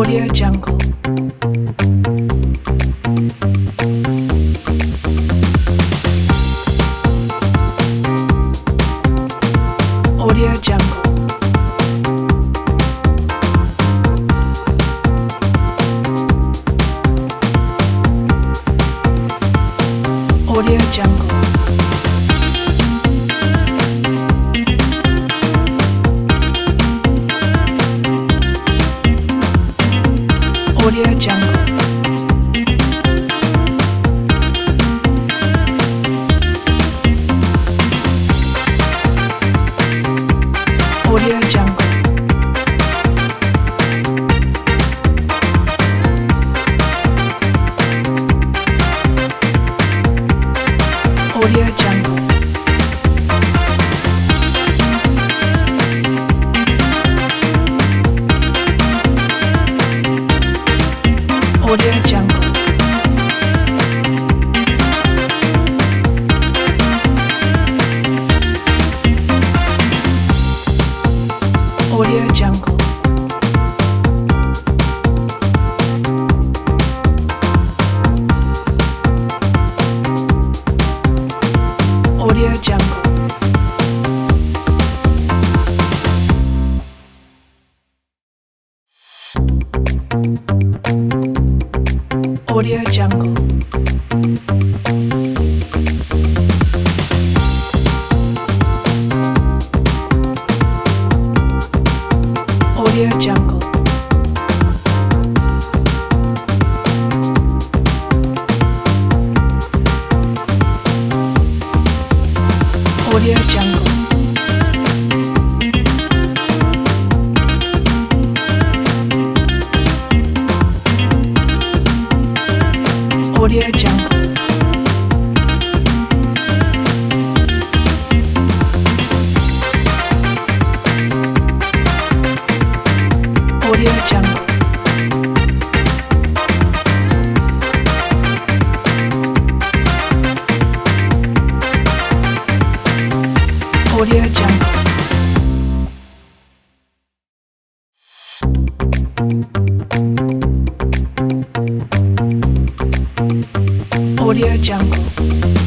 Audio Jungle. Audio Jungle. Audio Jungle. Audio Jungle. Audio Jungle. Audio Jungle. Audio Jungle. Audio Jungle. Audio Jungle. Audio Jungle. Audio Jungle. Audio Jungle. Audio Jungle. Audio Jungle. Audio Jungle. Audio Jungle.